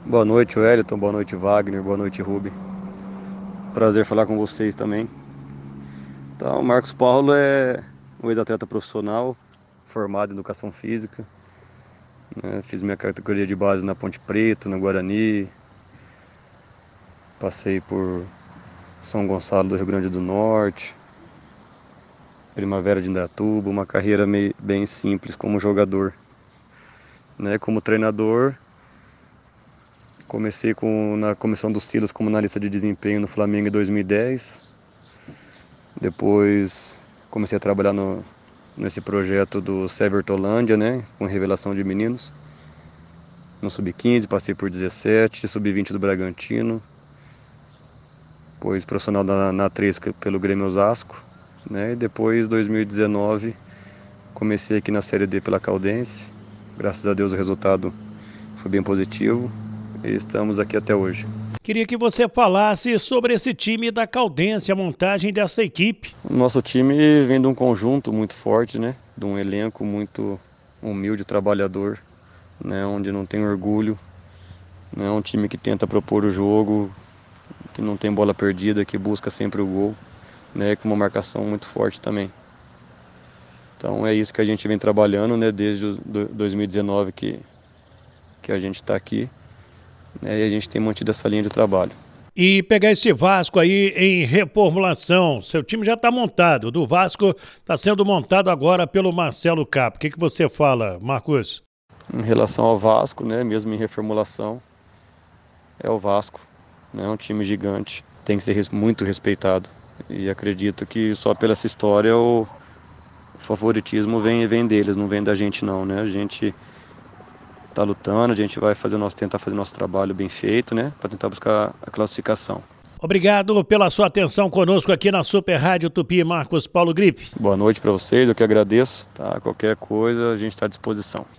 Boa noite, Wellington. Boa noite, Wagner. Boa noite, Rubi. Prazer falar com vocês também. Então, o Marcos Paulo é um ex-atleta profissional, formado em educação física, né? Fiz minha categoria de base na Ponte Preta, no Guarani. Passei por São Gonçalo do Rio Grande do Norte, Primavera de Indaiatuba, uma carreira bem simples como jogador, né? Como treinador, comecei na comissão dos Silas como analista de desempenho no Flamengo em 2010. Depois comecei a trabalhar nesse projeto do Severtolândia, né, com revelação de meninos. No Sub-15, passei por 17, Sub-20 do Bragantino. Depois profissional na 3 pelo Grêmio Osasco, né, e depois 2019 comecei aqui na Série D pela Caldense. Graças a Deus o resultado foi bem positivo e estamos aqui até hoje. Queria que você falasse sobre esse time da Caldense, a montagem dessa equipe. O nosso time vem de um conjunto muito forte, né? De um elenco muito humilde, trabalhador, né? Onde não tem orgulho, né? Um time que tenta propor o jogo, que não tem bola perdida, que busca sempre o gol, né? Com uma marcação muito forte também. Então é isso que a gente vem trabalhando, né? Desde 2019 que a gente está aqui, né? E a gente tem mantido essa linha de trabalho. E pegar esse Vasco aí em reformulação, seu time já está montado, o do Vasco está sendo montado agora pelo Marcelo Capo. O que você fala, Marcos? Em relação ao Vasco, né, mesmo em reformulação, é o Vasco, né, um time gigante, tem que ser muito respeitado. E acredito que só pela essa história o favoritismo vem deles, não vem da gente não, né? A gente tá lutando, a gente vai tentar fazer nosso trabalho bem feito, né, para tentar buscar a classificação. Obrigado pela sua atenção conosco aqui na Super Rádio Tupi, Marcos Paulo Gripe. Boa noite para vocês, eu que agradeço, tá? Qualquer coisa a gente está à disposição.